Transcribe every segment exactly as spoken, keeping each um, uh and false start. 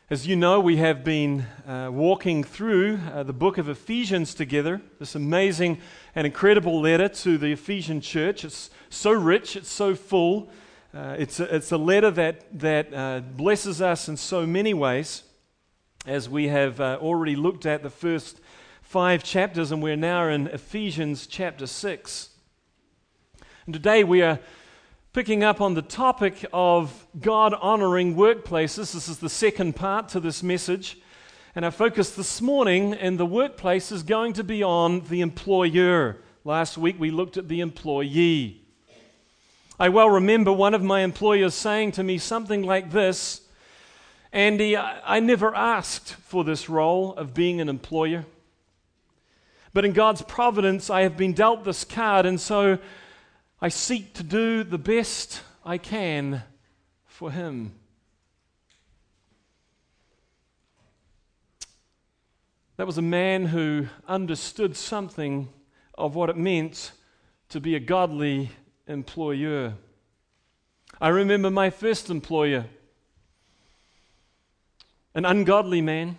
As you know, we have been uh, walking through uh, the book of Ephesians together, this amazing and incredible letter to the Ephesian church. It's so rich, it's so full. Uh, it's, a, it's a letter that, that uh, blesses us in so many ways, as we have uh, already looked at the first five chapters, and we're now in Ephesians chapter six. And today we are picking up on the topic of God-honoring workplaces. This is the second part to this message. And our focus this morning in the workplace is going to be on the employer. Last week we looked at the employee. I well remember one of my employers saying to me something like this, "Andy, I, I never asked for this role of being an employer. But in God's providence, I have been dealt this card, and so I seek to do the best I can for Him." That was a man who understood something of what it meant to be a godly employer. I remember my first employer, an ungodly man,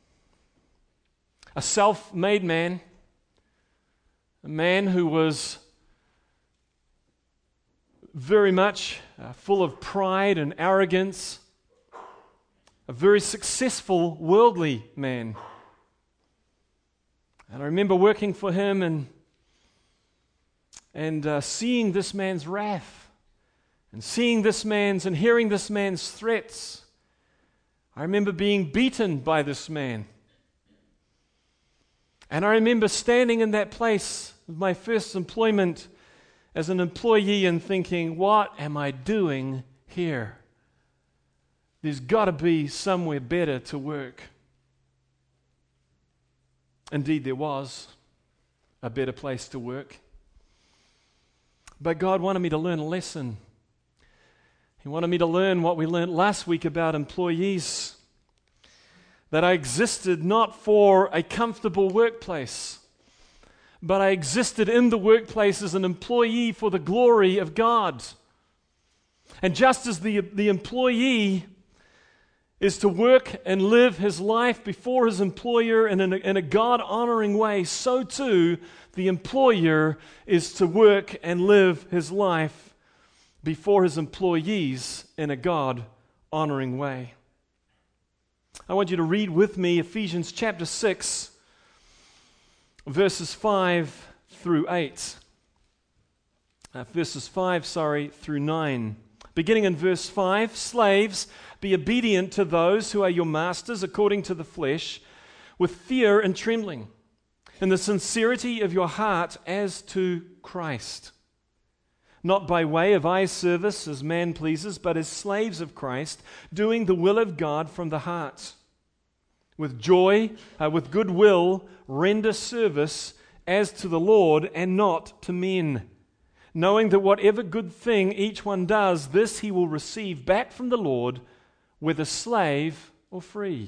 a self-made man, a man who was very much uh, full of pride and arrogance, a very successful worldly man. And I remember working for him and and uh, seeing this man's wrath, and seeing this man's and hearing this man's threats. I remember being beaten by this man. And I remember standing in that place of my first employment as an employee and thinking, what am I doing here? There's got to be somewhere better to work. Indeed, there was a better place to work. But God wanted me to learn a lesson. He wanted me to learn what we learned last week about employees, that I existed not for a comfortable workplace, but I existed in the workplace as an employee for the glory of God. And just as the, the employee is to work and live his life before his employer in a, in a God-honoring way, so too the employer is to work and live his life before his employees in a God-honoring way. I want you to read with me Ephesians chapter six, verses five through eight. Uh, verses five, sorry, through nine. Beginning in verse five, "Slaves, be obedient to those who are your masters according to the flesh, with fear and trembling, in the sincerity of your heart as to Christ, not by way of eye service as man pleases, but as slaves of Christ, doing the will of God from the heart. With joy, uh, with good will, render service as to the Lord and not to men, knowing that whatever good thing each one does, this he will receive back from the Lord, whether slave or free.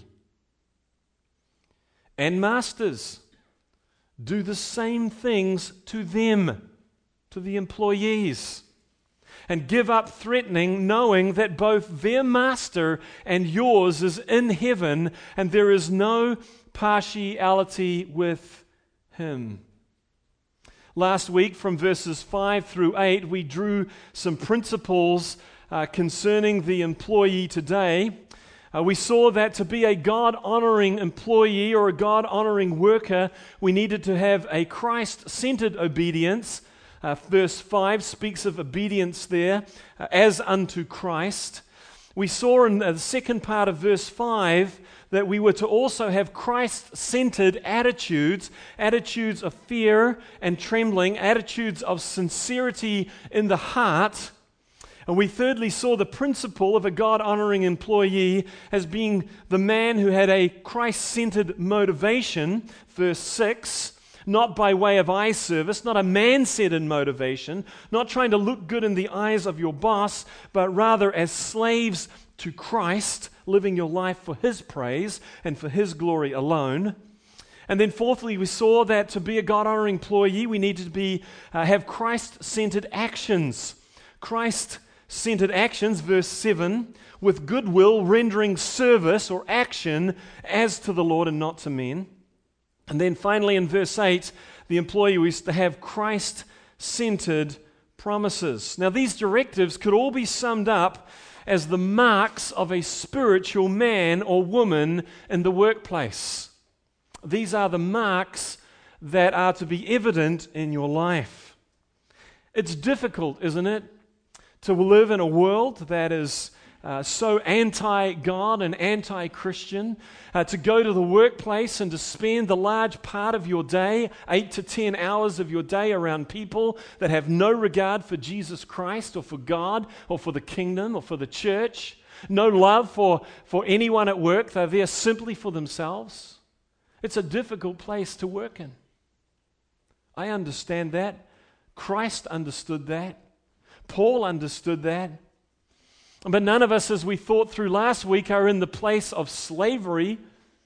And masters, do the same things to them," to the employees, "and give up threatening, knowing that both their master and yours is in heaven, and there is no partiality with him." Last week, from verses five through eight, we drew some principles uh, concerning the employee today. Uh, we saw that to be a God-honoring employee or a God-honoring worker, we needed to have a Christ-centered obedience. Uh, verse five speaks of obedience there, uh, as unto Christ. We saw in the second part of verse five that we were to also have Christ-centered attitudes, attitudes of fear and trembling, attitudes of sincerity in the heart. And we thirdly saw the principle of a God-honoring employee as being the man who had a Christ-centered motivation, verse six, not by way of eye service, not a man-centered motivation, not trying to look good in the eyes of your boss, but rather as slaves to Christ, living your life for His praise and for His glory alone. And then fourthly, we saw that to be a God-honoring employee, we needed to be uh, have Christ-centered actions. Christ Christ-centered actions, verse seven, with goodwill rendering service or action as to the Lord and not to men. And then finally in verse eight, the employee was to have Christ-centered promises. Now these directives could all be summed up as the marks of a spiritual man or woman in the workplace. These are the marks that are to be evident in your life. It's difficult, isn't it, to live in a world that is uh, so anti-God and anti-Christian, uh, to go to the workplace and to spend the large part of your day, eight to ten hours of your day around people that have no regard for Jesus Christ or for God or for the kingdom or for the church, no love for, for anyone at work. They're there simply for themselves. It's a difficult place to work in. I understand that. Christ understood that. Paul understood that. But none of us, as we thought through last week, are in the place of slavery.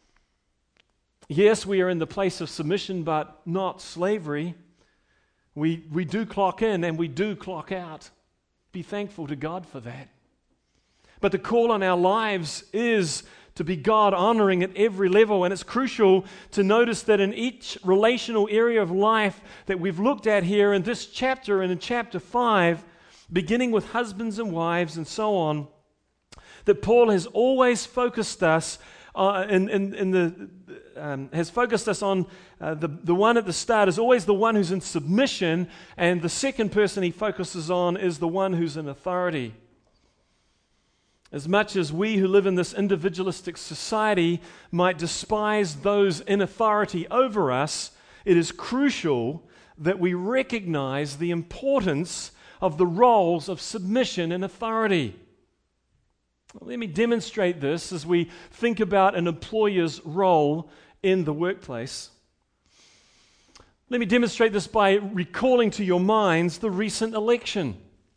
Yes, we are in the place of submission, but not slavery. We, we do clock in and we do clock out. Be thankful to God for that. But the call on our lives is to be God-honoring at every level, and it's crucial to notice that in each relational area of life that we've looked at here in this chapter and in chapter five, beginning with husbands and wives and so on, that Paul has always focused us uh, in, in, in the um, has focused us on uh, the the one at the start is always the one who's in submission, and the second person he focuses on is the one who's in authority. As much as we who live in this individualistic society might despise those in authority over us, it is crucial that we recognize the importance of the roles of submission and authority. Let me demonstrate this as we think about an employer's role in the workplace. Let me demonstrate this by recalling to your minds the recent election.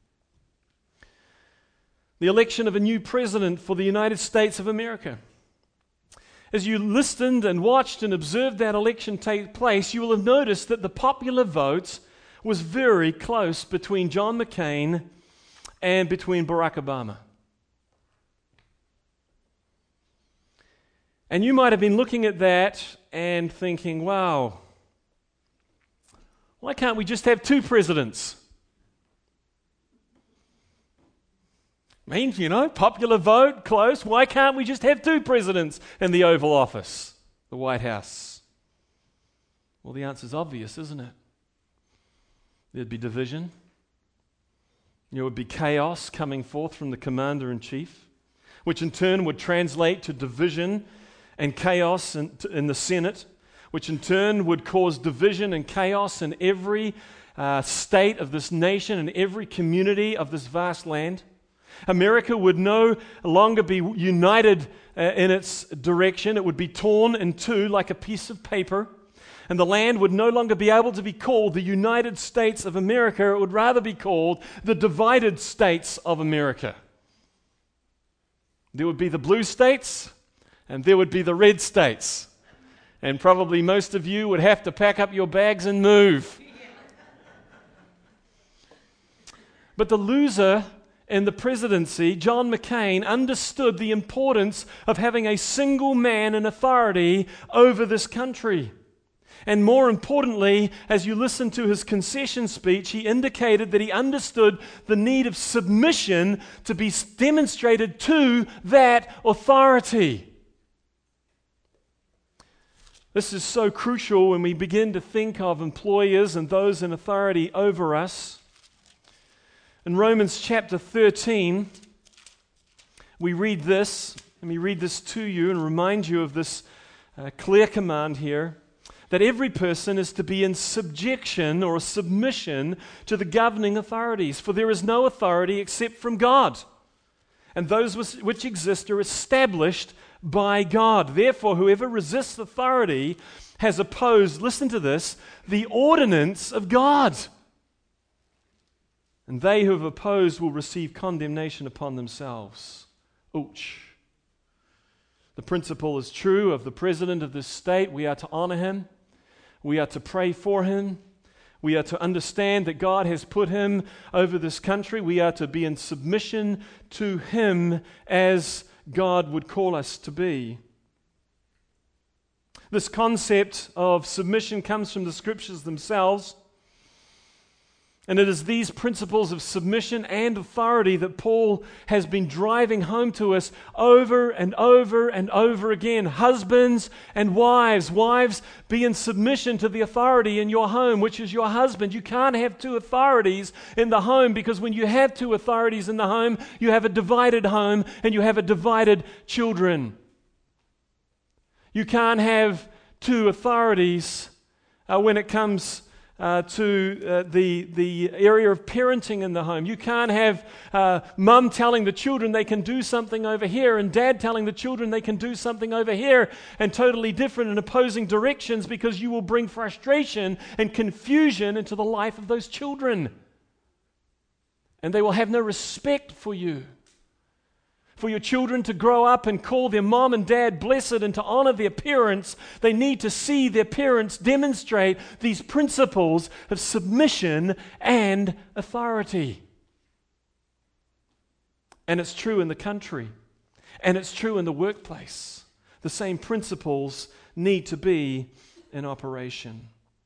The election of a new president for the United States of America. As you listened and watched and observed that election take place, you will have noticed that the popular vote was very close between John McCain and between Barack Obama. And you might have been looking at that and thinking, wow, why can't we just have two presidents? I mean, you know, popular vote, close. Why can't we just have two presidents in the Oval Office, the White House? Well, the answer's obvious, isn't it? There'd be division. There would be chaos coming forth from the commander-in-chief, which in turn would translate to division and chaos in, in the Senate, which in turn would cause division and chaos in every uh, state of this nation and every community of this vast land. America would no longer be united uh, in its direction. It would be torn in two like a piece of paper. And the land would no longer be able to be called the United States of America. It would rather be called the divided states of America. There would be the blue states and there would be the red states. And probably most of you would have to pack up your bags and move. But the loser in the presidency, John McCain, understood the importance of having a single man in authority over this country. And more importantly, as you listen to his concession speech, he indicated that he understood the need of submission to be demonstrated to that authority. This is so crucial when we begin to think of employers and those in authority over us. In Romans chapter thirteen, we read this. Let me read this to you and remind you of this uh, clear command here, that every person is to be in subjection or submission to the governing authorities, for there is no authority except from God, and those which exist are established by God. Therefore, whoever resists authority has opposed, listen to this, the ordinance of God. And they who have opposed will receive condemnation upon themselves. Ouch. The principle is true of the president of this state. We are to honor him. We are to pray for him. We are to understand that God has put him over this country. We are to be in submission to him as God would call us to be. This concept of submission comes from the Scriptures themselves. And it is these principles of submission and authority that Paul has been driving home to us over and over and over again. Husbands and wives. Wives, be in submission to the authority in your home, which is your husband. You can't have two authorities in the home, because when you have two authorities in the home, you have a divided home and you have a divided children. You can't have two authorities uh, when it comes Uh, to uh, the, the area of parenting in the home. You can't have uh, mum telling the children they can do something over here and dad telling the children they can do something over here, and totally different and opposing directions, because you will bring frustration and confusion into the life of those children. And they will have no respect for you. For your children to grow up and call their mom and dad blessed and to honor their parents, they need to see their parents demonstrate these principles of submission and authority. And it's true in the country, and it's true in the workplace. The same principles need to be in operation.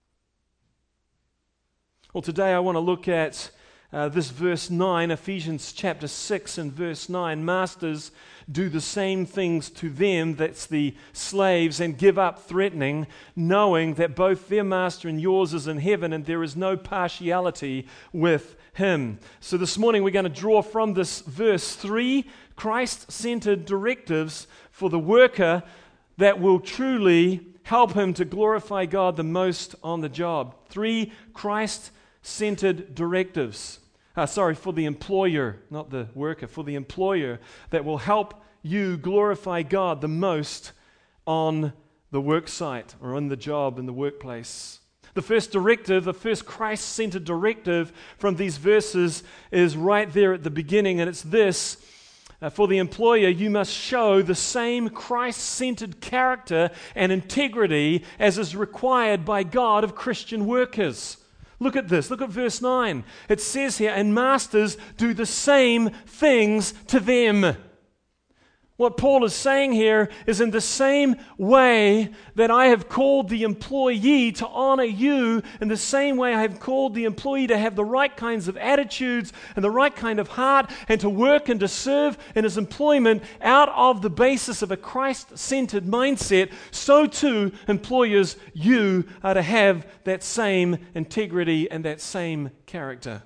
Well, today I want to look at Uh, this verse nine, Ephesians chapter six and verse nine. Masters, do the same things to them, that's the slaves, and give up threatening, knowing that both their master and yours is in heaven, and there is no partiality with him. So this morning we're going to draw from this verse three Christ-centered directives for the worker that will truly help him to glorify God the most on the job. Three Christ-centered directives. Uh, sorry, for the employer, not the worker, for the employer that will help you glorify God the most on the work site or on the job in the workplace. The first directive, the first Christ-centered directive from these verses is right there at the beginning, and it's this. Uh, for the employer, you must show the same Christ-centered character and integrity as is required by God of Christian workers. Look at this. Look at verse nine. It says here, and masters, do the same things to them. What Paul is saying here is, in the same way that I have called the employee to honor you, in the same way I have called the employee to have the right kinds of attitudes and the right kind of heart, and to work and to serve in his employment out of the basis of a Christ-centered mindset, so too, employers, you are to have that same integrity and that same character.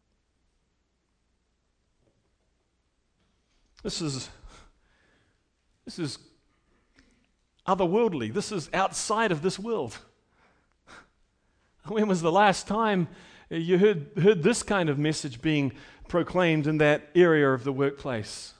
This is This is otherworldly. This is outside of this world. When was the last time you heard, heard this kind of message being proclaimed in that area of the workplace?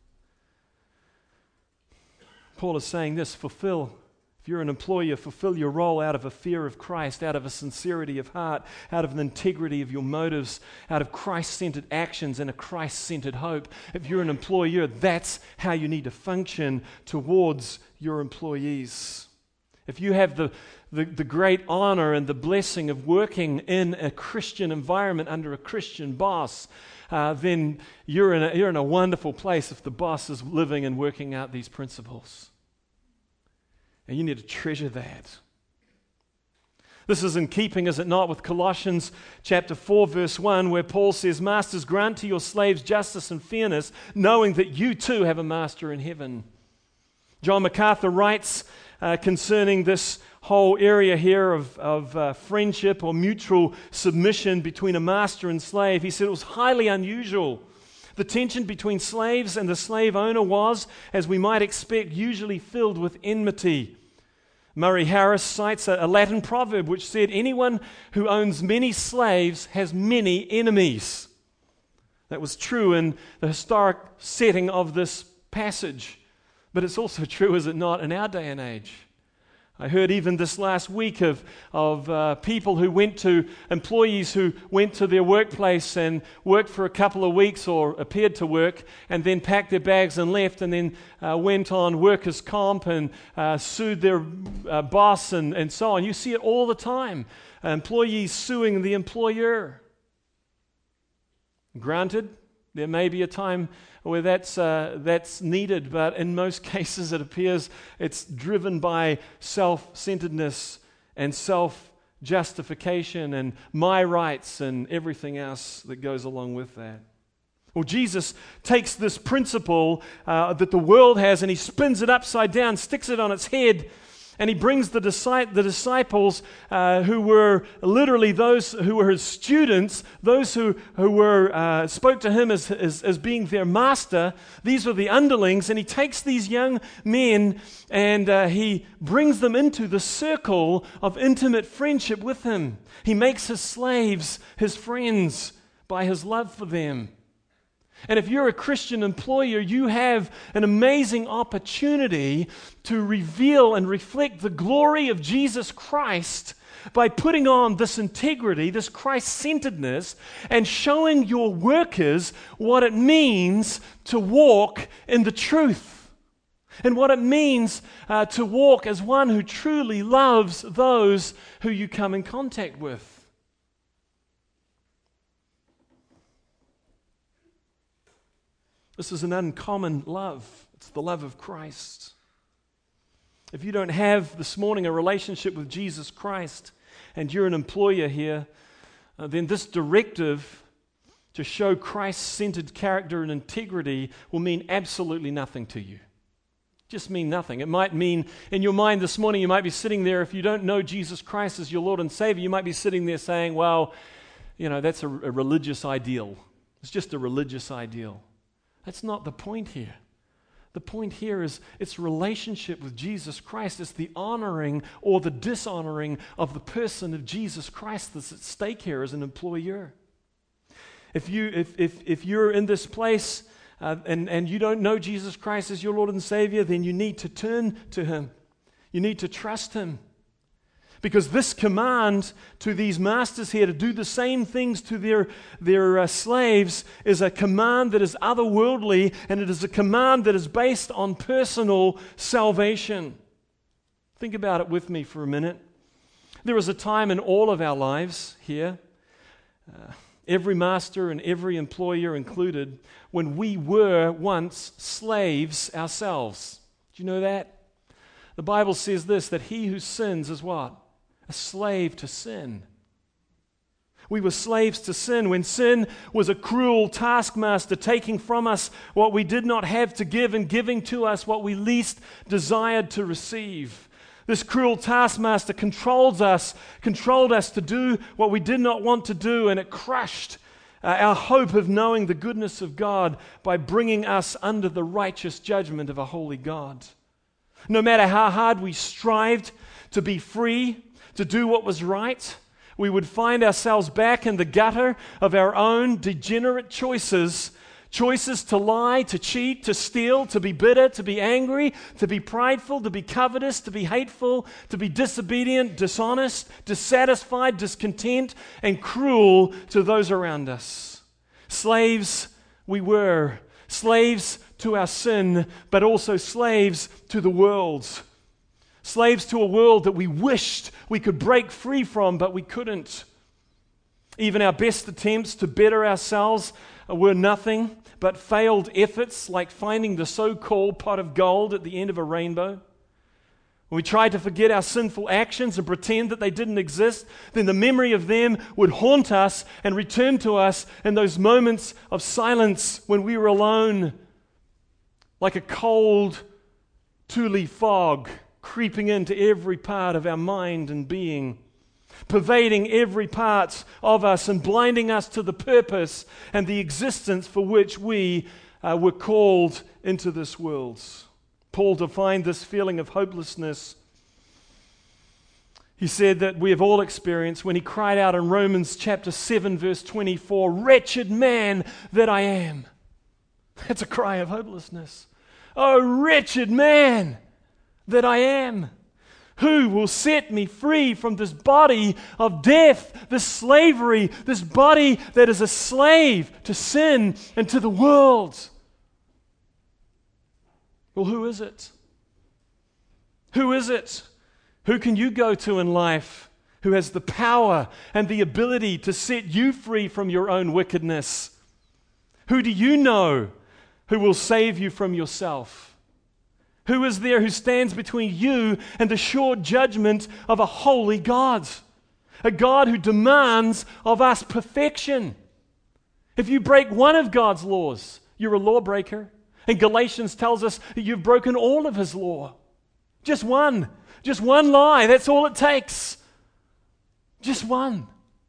Paul is saying this: fulfill, if you're an employer, fulfill your role out of a fear of Christ, out of a sincerity of heart, out of an integrity of your motives, out of Christ-centered actions and a Christ-centered hope. If you're an employer, that's how you need to function towards your employees. If you have the, the, the great honor and the blessing of working in a Christian environment under a Christian boss, uh, then you're in, a, you're in a wonderful place if the boss is living and working out these principles. And you need to treasure that. This is in keeping, is it not, with Colossians chapter four, verse one, where Paul says, masters, grant to your slaves justice and fairness, knowing that you too have a master in heaven. John MacArthur writes uh, concerning this whole area here of, of uh, friendship or mutual submission between a master and slave. He said it was highly unusual. The tension between slaves and the slave owner was, as we might expect, usually filled with enmity. Murray Harris cites a, a Latin proverb which said, anyone who owns many slaves has many enemies. That was true in the historic setting of this passage. But it's also true, is it not, in our day and age? I heard even this last week of, of uh, people who went to, employees who went to their workplace and worked for a couple of weeks or appeared to work and then packed their bags and left and then uh, went on workers' comp and uh, sued their uh, boss and, and so on. You see it all the time. Uh, employees suing the employer. Granted, there may be a time where that's uh, that's needed, but in most cases it appears it's driven by self-centeredness and self-justification and my rights and everything else that goes along with that. Well, Jesus takes this principle uh, that the world has and he spins it upside down, sticks it on its head, and he brings the, disci- the disciples uh, who were literally those who were his students, those who, who were uh, spoke to him as, as, as being their master. These were the underlings, and he takes these young men and uh, he brings them into the circle of intimate friendship with him. He makes his slaves his friends by his love for them. And if you're a Christian employer, you have an amazing opportunity to reveal and reflect the glory of Jesus Christ by putting on this integrity, this Christ-centeredness, and showing your workers what it means to walk in the truth and what it means uh, to walk as one who truly loves those who you come in contact with. This is an uncommon love. It's the love of Christ. If you don't have this morning a relationship with Jesus Christ and you're an employer here, uh, then this directive to show Christ-centered character and integrity will mean absolutely nothing to you. Just mean nothing. It might mean, in your mind this morning, you might be sitting there, if you don't know Jesus Christ as your Lord and Savior, you might be sitting there saying, well, you know, that's a, a religious ideal. It's just a religious ideal. That's not the point here. The point here is it's relationship with Jesus Christ. It's the honoring or the dishonoring of the person of Jesus Christ that's at stake here as an employer. If, you, if, if, if you're in this place uh, and, and you don't know Jesus Christ as your Lord and Savior, then you need to turn to Him. You need to trust Him. Because this command to these masters here to do the same things to their, their uh, slaves is a command that is otherworldly, and it is a command that is based on personal salvation. Think about it with me for a minute. There was a time in all of our lives here, uh, every master and every employer included, when we were once slaves ourselves. Do you know that? The Bible says this, that he who sins is what? A slave to sin. We were slaves to sin when sin was a cruel taskmaster taking from us what we did not have to give and giving to us what we least desired to receive. This cruel taskmaster controls us, controlled us to do what we did not want to do, and it crushed uh, our hope of knowing the goodness of God by bringing us under the righteous judgment of a holy God. No matter how hard we strived to be free, to do what was right, we would find ourselves back in the gutter of our own degenerate choices. Choices to lie, to cheat, to steal, to be bitter, to be angry, to be prideful, to be covetous, to be hateful, to be disobedient, dishonest, dissatisfied, discontent, and cruel to those around us. Slaves we were, slaves to our sin, but also slaves to the world. Slaves to a world that we wished we could break free from, but we couldn't. Even our best attempts to better ourselves were nothing but failed efforts like finding the so-called pot of gold at the end of a rainbow. When we tried to forget our sinful actions and pretend that they didn't exist, then the memory of them would haunt us and return to us in those moments of silence when we were alone, like a cold, tule fog creeping into every part of our mind and being, pervading every part of us and blinding us to the purpose and the existence for which we uh, were called into this world. Paul defined this feeling of hopelessness. He said that we have all experienced when he cried out in Romans chapter seven verse twenty-four, "Wretched man that I am." That's a cry of hopelessness. Oh, wretched man that I am. Who will set me free from this body of death, this slavery, this body that is a slave to sin and to the world? Well, who is it? Who is it? Who can you go to in life who has the power and the ability to set you free from your own wickedness? Who do you know who will save you from yourself? Who is there who stands between you and the sure judgment of a holy God? A God who demands of us perfection. If you break one of God's laws, you're a lawbreaker. And Galatians tells us that you've broken all of His law. Just one. Just one lie. That's all it takes. Just one.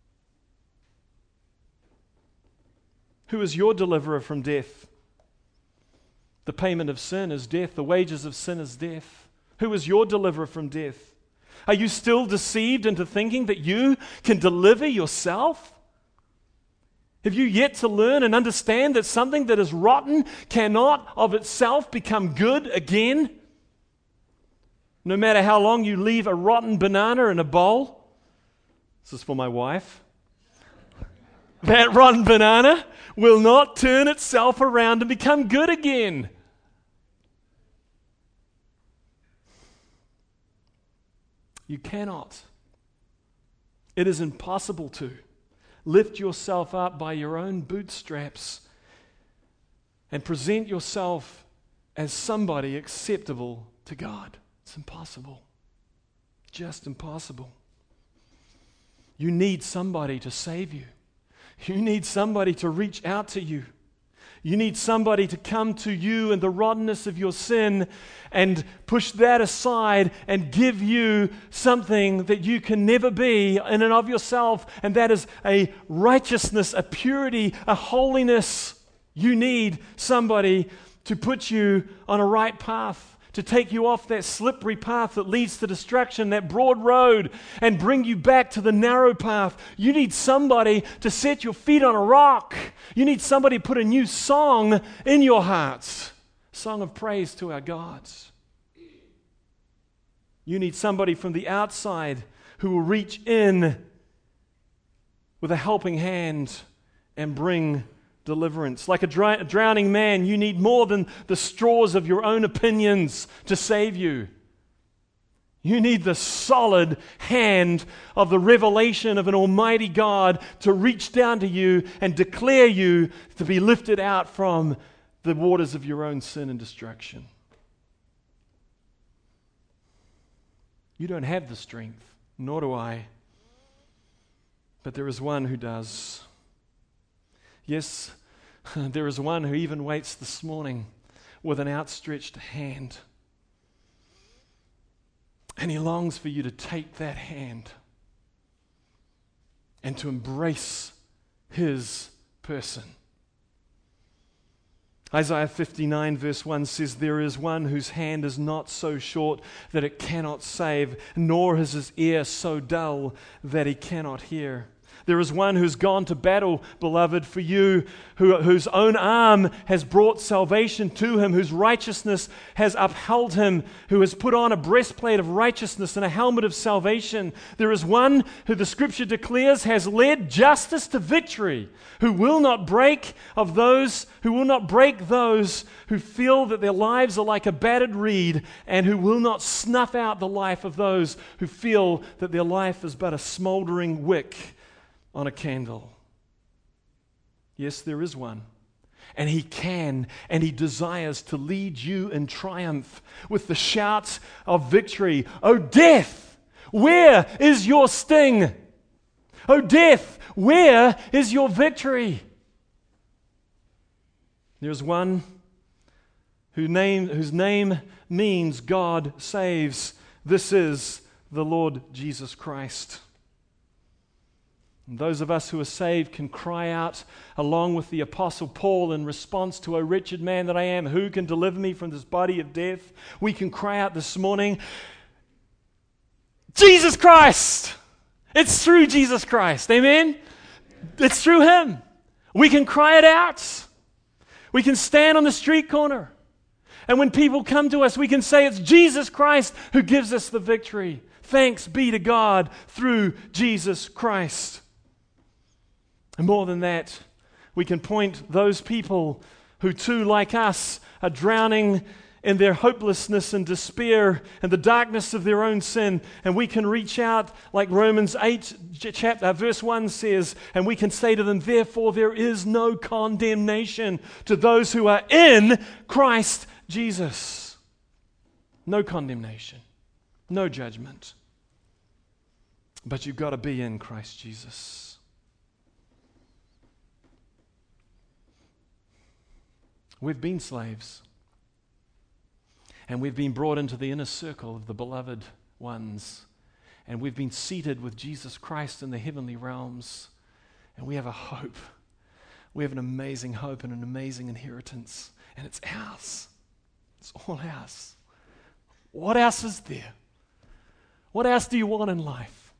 Who is your deliverer from death? The payment of sin is death. The wages of sin is death. Who is your deliverer from death? Are you still deceived into thinking that you can deliver yourself? Have you yet to learn and understand that something that is rotten cannot of itself become good again? No matter how long you leave a rotten banana in a bowl, this is for my wife, that rotten banana will not turn itself around and become good again. You cannot. It is impossible to lift yourself up by your own bootstraps and present yourself as somebody acceptable to God. It's impossible. Just impossible. You need somebody to save you. You need somebody to reach out to you. You need somebody to come to you in the rottenness of your sin and push that aside and give you something that you can never be in and of yourself, and that is a righteousness, a purity, a holiness. You need somebody to put you on a right path, to take you off that slippery path that leads to destruction, that broad road, and bring you back to the narrow path. You need somebody to set your feet on a rock. You need somebody to put a new song in your hearts, a song of praise to our God. You need somebody from the outside who will reach in with a helping hand and bring deliverance. Like a, dry, a drowning man, you need more than the straws of your own opinions to save you. You need the solid hand of the revelation of an almighty God to reach down to you and declare you to be lifted out from the waters of your own sin and destruction. You don't have the strength, nor do I. But there is one who does. Yes, there is one who even waits this morning with an outstretched hand. And He longs for you to take that hand and to embrace His person. Isaiah fifty-nine verse one says, "There is one whose hand is not so short that it cannot save, nor is his ear so dull that he cannot hear." There is one who's gone to battle, beloved, for you, who, whose own arm has brought salvation to him, whose righteousness has upheld him, who has put on a breastplate of righteousness and a helmet of salvation. There is one who the Scripture declares has led justice to victory, who will not break of those, who will not break those who feel that their lives are like a battered reed, and who will not snuff out the life of those who feel that their life is but a smoldering wick on a candle. Yes, there is one. And He can and He desires to lead you in triumph with the shouts of victory. "O death, where is your sting? O death, where is your victory?" There's one who name, whose name means God saves. This is the Lord Jesus Christ. And those of us who are saved can cry out along with the Apostle Paul in response to, "O wretched man that I am, who can deliver me from this body of death?" We can cry out this morning, Jesus Christ! It's through Jesus Christ. Amen? It's through Him. We can cry it out. We can stand on the street corner And when people come to us, we can say it's Jesus Christ who gives us the victory. Thanks be to God through Jesus Christ. And more than that, we can point those people who too, like us, are drowning in their hopelessness and despair and the darkness of their own sin. And we can reach out like Romans eight, chapter, verse one says, and we can say to them, therefore there is no condemnation to those who are in Christ Jesus. No condemnation, no judgment. But you've got to be in Christ Jesus. We've been slaves. And we've been brought into the inner circle of the beloved ones. And we've been seated with Jesus Christ in the heavenly realms. And we have a hope. We have an amazing hope and an amazing inheritance. And it's ours. It's all ours. What else is there? What else do you want in life?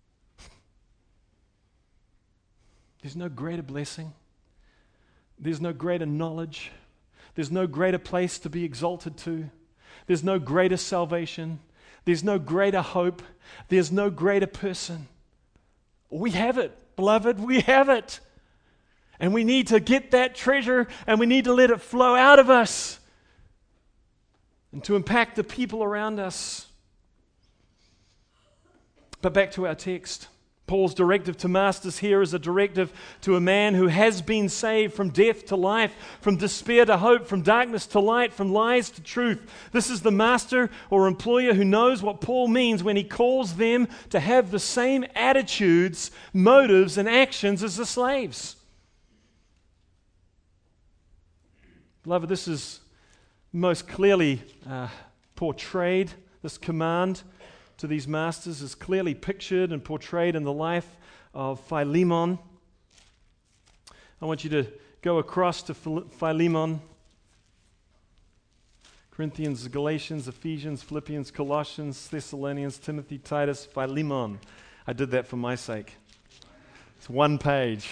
There's no greater blessing. There's no greater knowledge. There's no greater place to be exalted to. There's no greater salvation. There's no greater hope. There's no greater person. We have it, beloved. We have it. And we need to get that treasure and we need to let it flow out of us and to impact the people around us. But back to our text. Paul's directive to masters here is a directive to a man who has been saved from death to life, from despair to hope, from darkness to light, from lies to truth. This is the master or employer who knows what Paul means when he calls them to have the same attitudes, motives, and actions as the slaves. Beloved, this is most clearly uh, portrayed, this command to these masters is clearly pictured and portrayed in the life of Philemon. I want you to go across to Philemon. Corinthians, Galatians, Ephesians, Philippians, Colossians, Thessalonians, Timothy, Titus, Philemon. I did that for my sake. It's one page.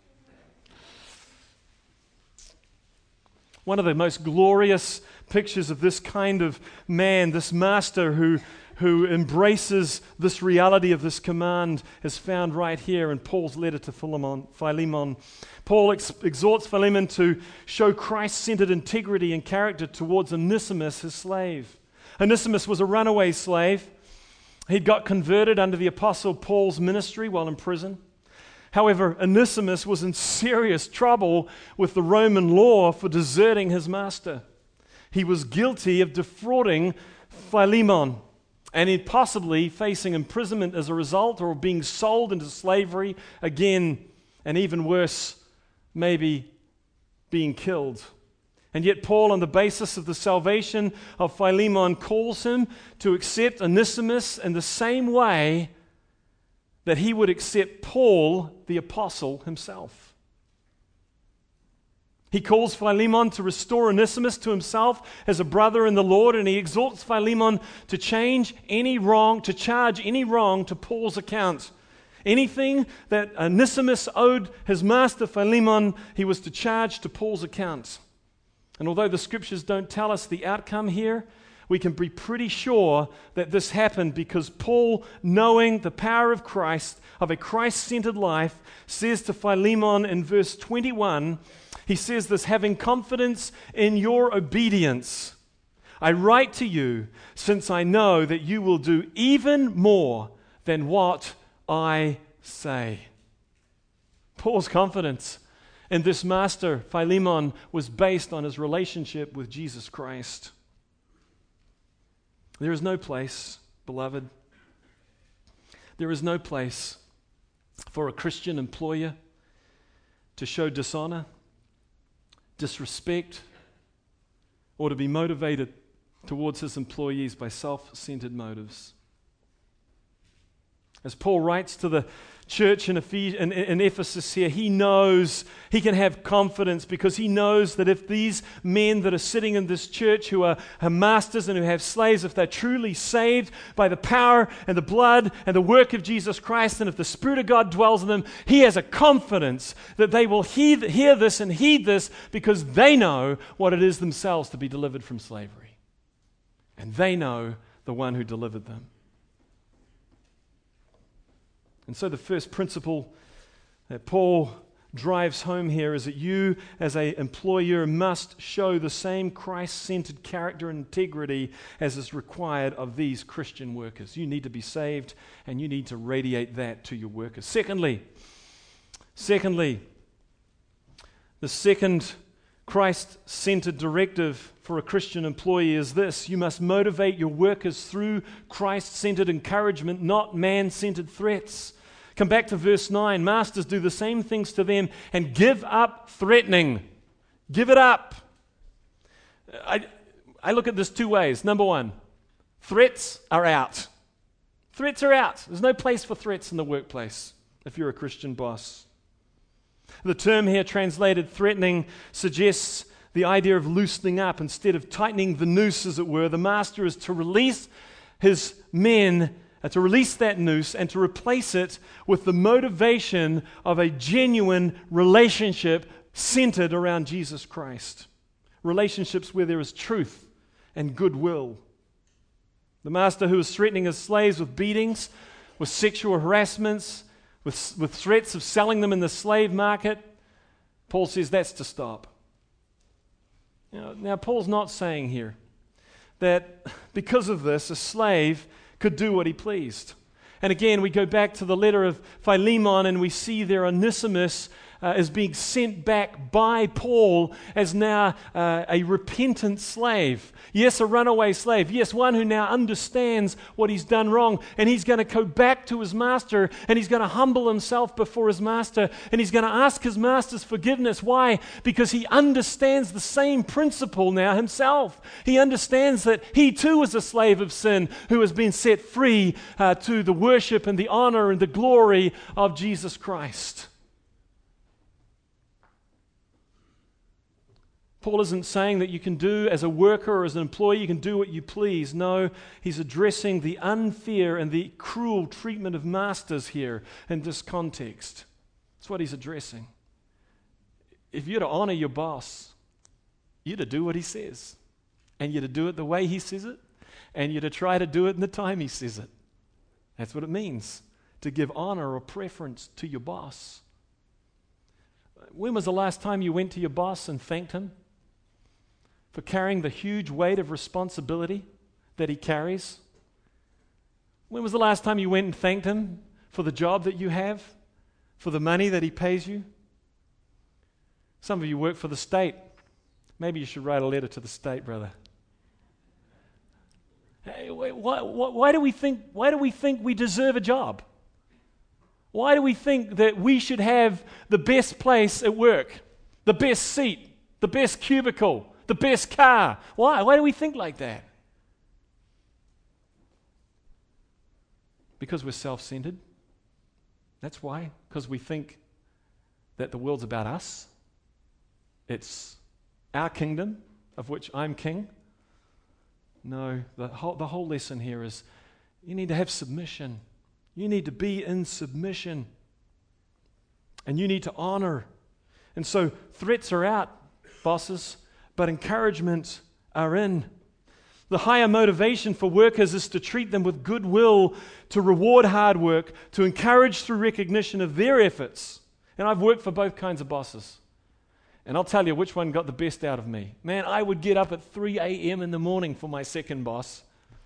One of the most glorious pictures of this kind of man, this master who who embraces this reality of this command is found right here in Paul's letter to Philemon. Philemon. Paul ex- exhorts Philemon to show Christ-centered integrity and character towards Onesimus, his slave. Onesimus was a runaway slave. He'd got converted under the apostle Paul's ministry while in prison. However, Onesimus was in serious trouble with the Roman law for deserting his master. He was guilty of defrauding Philemon, and in possibly facing imprisonment as a result, or being sold into slavery again, and even worse, maybe being killed. And yet Paul, on the basis of the salvation of Philemon, calls him to accept Onesimus in the same way that he would accept Paul, the apostle, himself. He calls Philemon to restore Onesimus to himself as a brother in the Lord, and he exhorts Philemon to change any wrong, to charge any wrong to Paul's account. Anything that Onesimus owed his master Philemon, he was to charge to Paul's account. And although the scriptures don't tell us the outcome here, we can be pretty sure that this happened because Paul, knowing the power of Christ, of a Christ-centered life, says to Philemon in verse twenty-one, he says this, having confidence in your obedience, I write to you, since I know that you will do even more than what I say. Paul's confidence in this master, Philemon, was based on his relationship with Jesus Christ. There is no place, beloved, there is no place for a Christian employer to show dishonor, disrespect, or to be motivated towards his employees by self-centered motives. As Paul writes to the church in, Ephes- in, in Ephesus here, he knows, he can have confidence because he knows that if these men that are sitting in this church who are, are masters and who have slaves, if they're truly saved by the power and the blood and the work of Jesus Christ, and if the Spirit of God dwells in them, he has a confidence that they will heed, hear this and heed this because they know what it is themselves to be delivered from slavery. And they know the one who delivered them. And so the first principle that Paul drives home here is that you as an employer must show the same Christ-centered character and integrity as is required of these Christian workers. You need to be saved and you need to radiate that to your workers. Secondly, secondly, the second Christ-centered directive for a Christian employee is this: you must motivate your workers through Christ-centered encouragement, not man-centered threats. Come back to verse nine. Masters, do the same things to them and give up threatening. Give it up. I, I look at this two ways. Number one, threats are out. Threats are out. There's no place for threats in the workplace if you're a Christian boss. The term here translated threatening suggests the idea of loosening up instead of tightening the noose, as it were. The master is to release his men, uh, to release that noose and to replace it with the motivation of a genuine relationship centered around Jesus Christ. Relationships where there is truth and goodwill. The master who is threatening his slaves with beatings, with sexual harassments, with, with threats of selling them in the slave market, Paul says that's to stop. Now, now, Paul's not saying here that because of this, a slave could do what he pleased. And again, we go back to the letter of Philemon and we see there Onesimus uh, is being sent back by Paul as now uh, a repentant slave. Yes, a runaway slave. Yes, one who now understands what he's done wrong. And he's going to go back to his master and he's going to humble himself before his master and he's going to ask his master's forgiveness. Why? Because he understands the same principle now himself. He understands that he too is a slave of sin who has been set free uh, to the worship and the honor and the glory of Jesus Christ. Paul isn't saying that you can do as a worker or as an employee, you can do what you please. No, he's addressing the unfair and the cruel treatment of masters here in this context. That's what he's addressing. If you're to honor your boss, you're to do what he says. And you're to do it the way he says it. And you're to try to do it in the time he says it. That's what it means, to give honor or preference to your boss. When was the last time you went to your boss and thanked him for carrying the huge weight of responsibility that he carries? When was the last time you went and thanked him for the job that you have, for the money that he pays you? Some of you work for the state. Maybe you should write a letter to the state, brother. Hey, why, why, why do we think, why do we think we deserve a job? Why do we think that we should have the best place at work, the best seat, the best cubicle, the best car? Why? Why do we think like that? Because we're self-centered. That's why. Because we think that the world's about us. It's our kingdom, of which I'm king. No, the whole, the whole lesson here is you need to have submission. You need to be in submission. And you need to honor. And so threats are out, bosses, but encouragements are in. The higher motivation for workers is to treat them with goodwill, to reward hard work, to encourage through recognition of their efforts. And I've worked for both kinds of bosses. And I'll tell you which one got the best out of me. Man, I would get up at three a.m. in the morning for my second boss.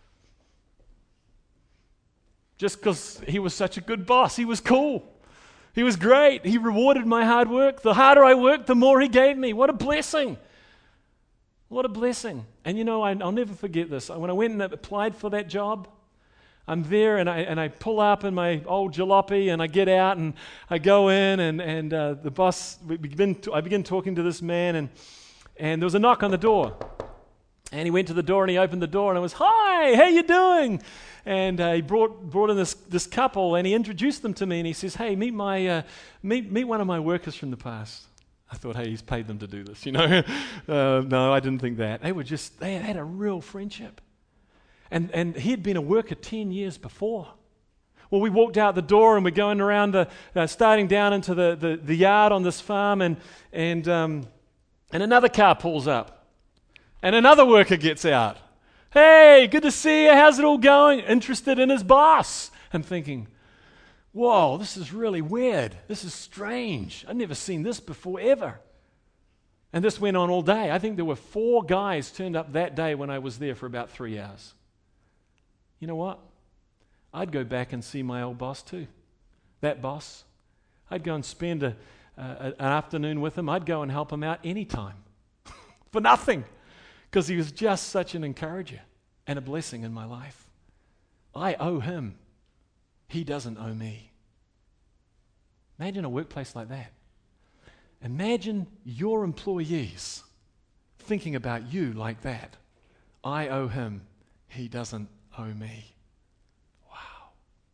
Just because he was such a good boss. He was cool. He was great. He rewarded my hard work. The harder I worked, the more he gave me. What a blessing. What a blessing. And you know, I, I'll never forget this. When I went and applied for that job, I'm there and I and I pull up in my old jalopy and I get out and I go in and, and uh, the boss, we begin to, I begin talking to this man and, and there was a knock on the door. And he went to the door and he opened the door and I was, "Hi, how you doing?" and uh, he brought brought in this this couple, and he introduced them to me, and he says, "Hey, meet my uh, meet meet one of my workers from the past." I thought, "Hey, he's paid them to do this," you know. uh, no, I didn't think that. They were just they had a real friendship, and and he had been a worker ten years before. Well, we walked out the door, and we're going around the uh, starting down into the, the the yard on this farm, and and um, and another car pulls up, and another worker gets out. "Hey, good to see you. How's it all going?" Interested in his boss. I'm thinking, whoa, this is really weird. This is strange. I've never seen this before, ever. And this went on all day. I think there were four guys turned up that day when I was there for about three hours. You know what? I'd go back and see my old boss too. That boss. I'd go and spend a, a, an afternoon with him. I'd go and help him out anytime. For nothing. Because he was just such an encourager and a blessing in my life. I owe him. He doesn't owe me. Imagine a workplace like that. Imagine your employees thinking about you like that. I owe him. He doesn't owe me. Wow.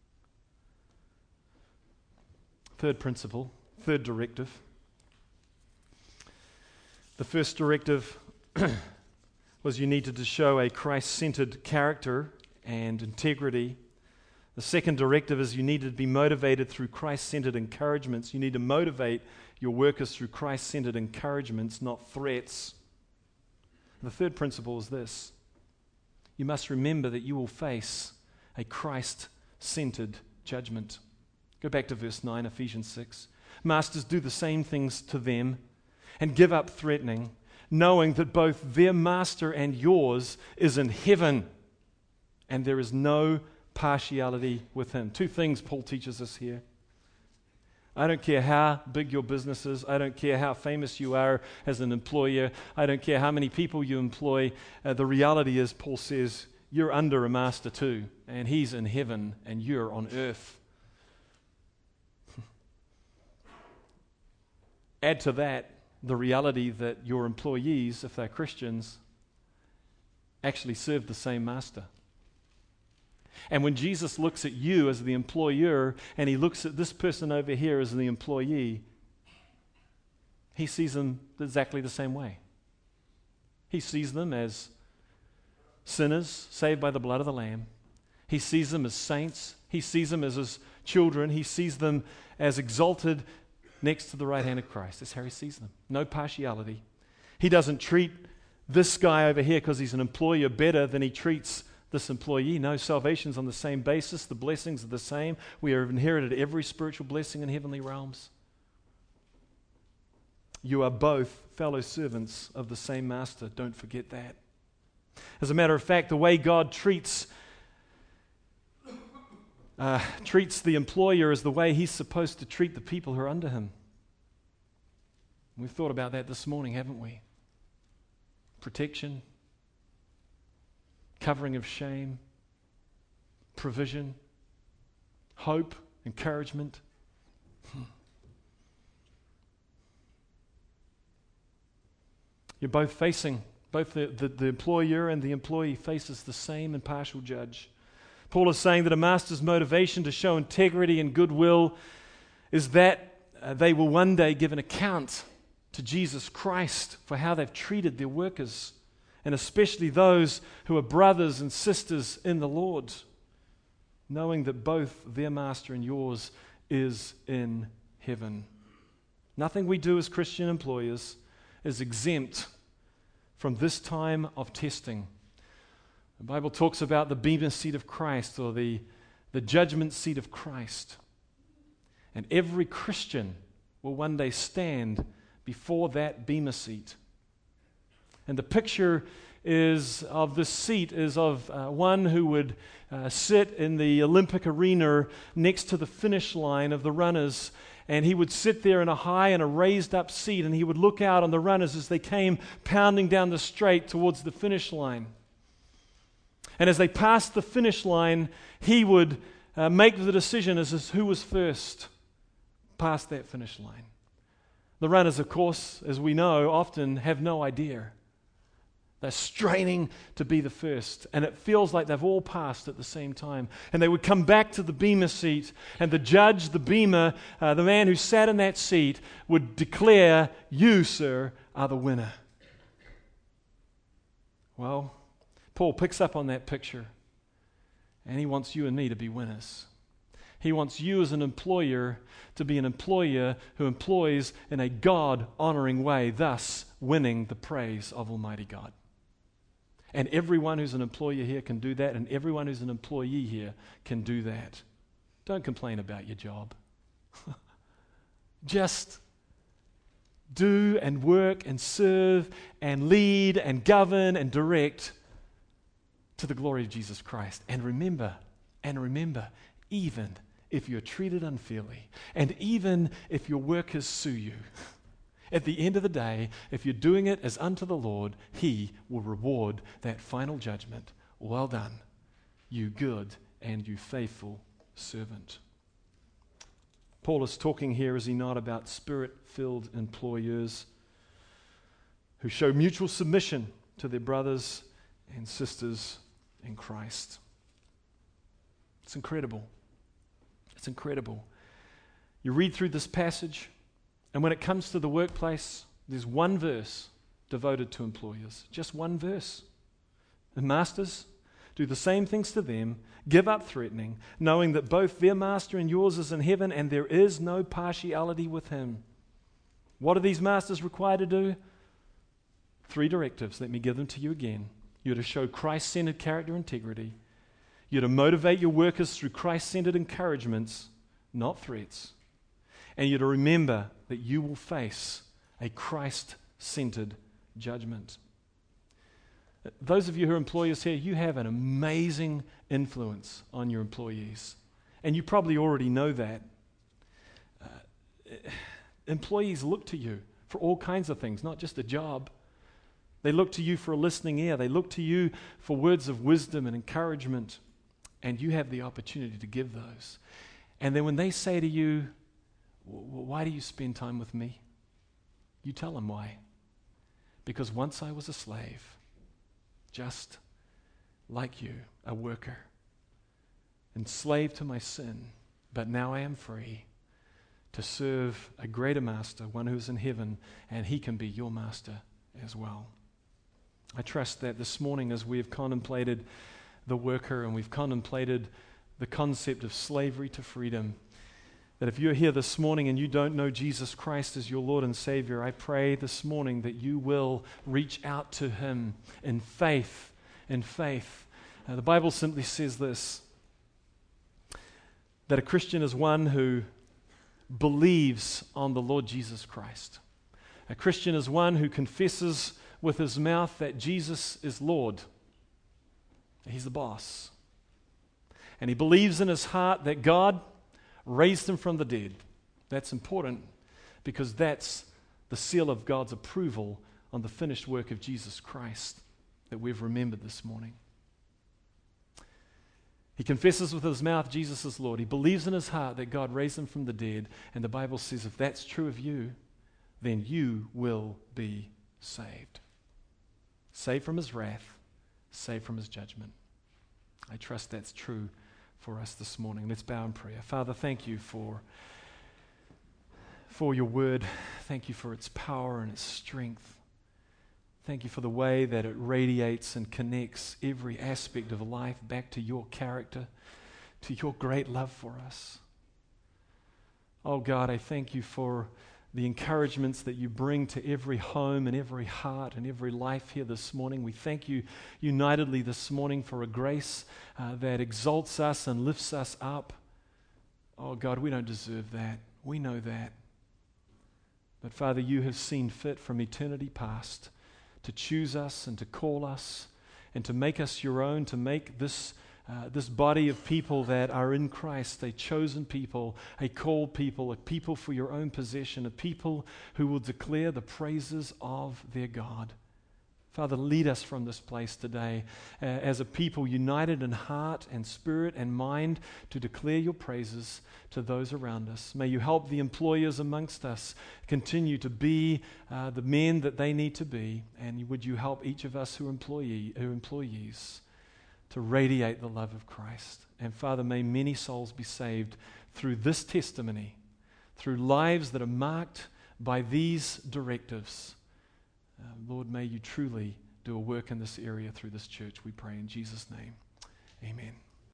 Third principle, third directive. The first directive was you needed to show a Christ-centered character and integrity. The second directive is you needed to be motivated through Christ-centered encouragements. You need to motivate your workers through Christ-centered encouragements, not threats. The third principle is this. You must remember that you will face a Christ-centered judgment. Go back to verse nine, Ephesians six. Masters, do the same things to them and give up threatening, knowing that both their master and yours is in heaven, and there is no partiality with him. Two things Paul teaches us here. I don't care how big your business is. I don't care how famous you are as an employer. I don't care how many people you employ. Uh, the reality is, Paul says, you're under a master too, and he's in heaven and you're on earth. Add to that the reality that your employees, if they're Christians, actually serve the same master. And when Jesus looks at you as the employer and he looks at this person over here as the employee, he sees them exactly the same way. He sees them as sinners saved by the blood of the Lamb. He sees them as saints. He sees them as his children. He sees them as exalted next to the right hand of Christ. That's how he sees them. No partiality. He doesn't treat this guy over here because he's an employer better than he treats this employee. No, salvation's on the same basis. The blessings are the same. We have inherited every spiritual blessing in heavenly realms. You are both fellow servants of the same master. Don't forget that. As a matter of fact, the way God treats uh, treats the employer is the way he's supposed to treat the people who are under him. We've thought about that this morning, haven't we? Protection, covering of shame, provision, hope, encouragement. You're both facing, both the, the, the employer and the employee faces the same impartial judge. Paul is saying that a master's motivation to show integrity and goodwill is that uh, they will one day give an account to Jesus Christ for how they've treated their workers, and especially those who are brothers and sisters in the Lord, knowing that both their master and yours is in heaven. Nothing we do as Christian employers is exempt from this time of testing. The Bible talks about the bema seat of Christ, or the, the judgment seat of Christ. And every Christian will one day stand before that bema seat. And the picture is of this seat is of uh, one who would uh, sit in the Olympic arena next to the finish line of the runners, and he would sit there in a high and a raised up seat, and he would look out on the runners as they came pounding down the straight towards the finish line. And as they passed the finish line, he would uh, make the decision as to who was first past that finish line. The runners, of course, as we know, often have no idea. They're straining to be the first, and it feels like they've all passed at the same time. And they would come back to the bema seat, and the judge, the bema, uh, the man who sat in that seat, would declare, "You, sir, are the winner." Well, Paul picks up on that picture, and he wants you and me to be winners. He wants you as an employer to be an employer who employs in a God-honoring way, thus winning the praise of Almighty God. And everyone who's an employer here can do that, and everyone who's an employee here can do that. Don't complain about your job. Just do and work and serve and lead and govern and direct to the glory of Jesus Christ. And remember, and remember, even if you're treated unfairly, and even if your workers sue you, at the end of the day, if you're doing it as unto the Lord, He will reward that final judgment. Well done, you good and you faithful servant. Paul is talking here, is he not, about spirit-filled employers who show mutual submission to their brothers and sisters in Christ. It's incredible. It's incredible. You read through this passage, and when it comes to the workplace, there's one verse devoted to employers. Just one verse. The masters, do the same things to them, give up threatening, knowing that both their master and yours is in heaven, and there is no partiality with him. What are these masters required to do? Three directives. Let me give them to you again. You're to show Christ-centered character integrity. You're to motivate your workers through Christ-centered encouragements, not threats. And you're to remember that you will face a Christ-centered judgment. Those of you who are employers here, you have an amazing influence on your employees. And you probably already know that. Uh, employees look to you for all kinds of things, not just a job. They look to you for a listening ear. They look to you for words of wisdom and encouragement. And you have the opportunity to give those. And then when they say to you, "Why do you spend time with me?" You tell them why. Because once I was a slave, just like you, a worker, enslaved to my sin, but now I am free to serve a greater master, one who's in heaven, and he can be your master as well. I trust that this morning, as we have contemplated the worker and we've contemplated the concept of slavery to freedom, that if you're here this morning and you don't know Jesus Christ as your Lord and Savior, I pray this morning that you will reach out to Him in faith, in faith. Uh, the Bible simply says this, that a Christian is one who believes on the Lord Jesus Christ. A Christian is one who confesses with his mouth that Jesus is Lord. He's the boss. And he believes in his heart that God raised him from the dead. That's important because that's the seal of God's approval on the finished work of Jesus Christ that we've remembered this morning. He confesses with his mouth Jesus is Lord. He believes in his heart that God raised him from the dead. And the Bible says if that's true of you, then you will be saved. Saved from his wrath, saved from his judgment. I trust that's true for us this morning. Let's bow in prayer. Father, thank you for, for your word. Thank you for its power and its strength. Thank you for the way that it radiates and connects every aspect of life back to your character, to your great love for us. Oh God, I thank you for the encouragements that you bring to every home and every heart and every life here this morning. We thank you unitedly this morning for a grace uh, that exalts us and lifts us up. Oh God, we don't deserve that. We know that. But Father, you have seen fit from eternity past to choose us and to call us and to make us your own, to make this uh, this body of people that are in Christ a chosen people, a called people, a people for your own possession, a people who will declare the praises of their God. Father, lead us from this place today uh, as a people united in heart and spirit and mind to declare your praises to those around us. May you help the employers amongst us continue to be uh, the men that they need to be, and would you help each of us who are employee, who are employees to radiate the love of Christ. And Father, may many souls be saved through this testimony, through lives that are marked by these directives. Uh, Lord, may you truly do a work in this area through this church, we pray in Jesus' name. Amen.